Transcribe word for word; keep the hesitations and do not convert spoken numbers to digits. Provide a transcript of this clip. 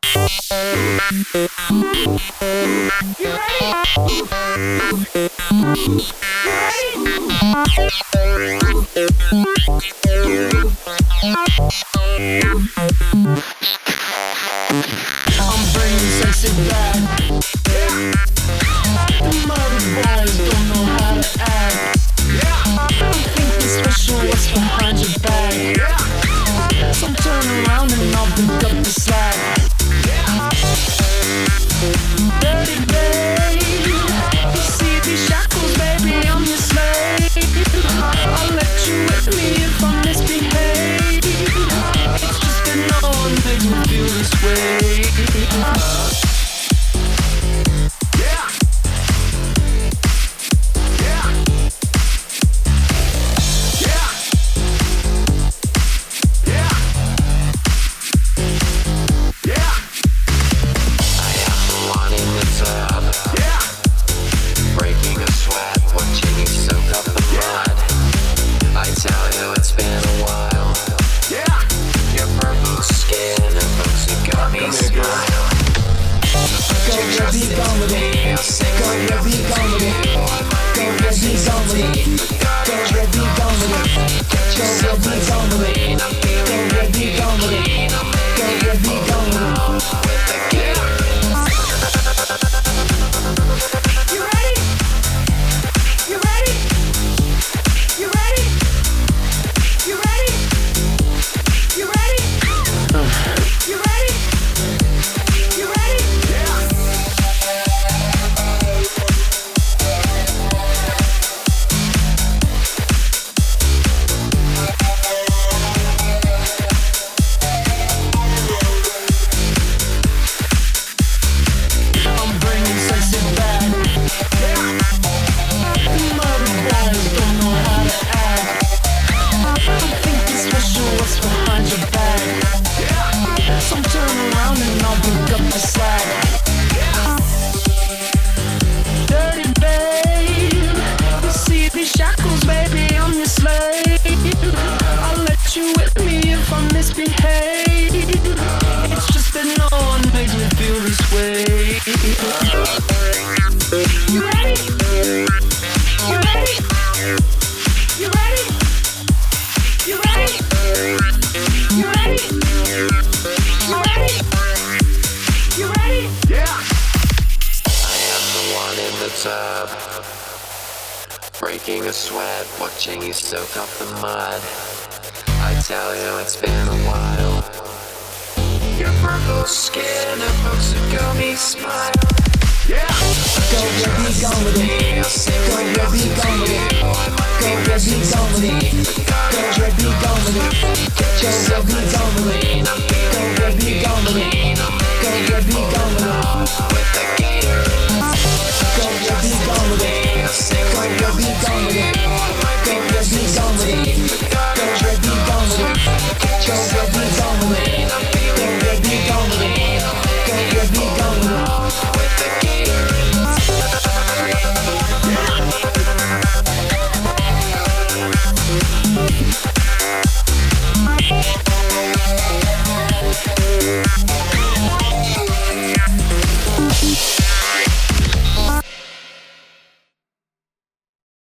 bringing sexy back. The mother boys don't know how to act. Don't think it's special what's behind your back. So turn around and I'll pick up the slack. Dirty babe, you see these shackles, baby, I'm your slave. I'll let you with me if I misbehave. It's just that no one makes me feel this way. Breaking a sweat, watching you soak up the mud. I tell you it's been a while. Your purple skin evokes a gummy smile. Yeah. Go get me gone with it. Go get me gone with it. Go get me gone with it. Go get me gone with it. Go get me gone with it. Go get me gone with it. Go get me gone with it. With the gator. Go get me gone with it. Go get me gone with it. Go get me gone with it. Go get me gone with it. Go get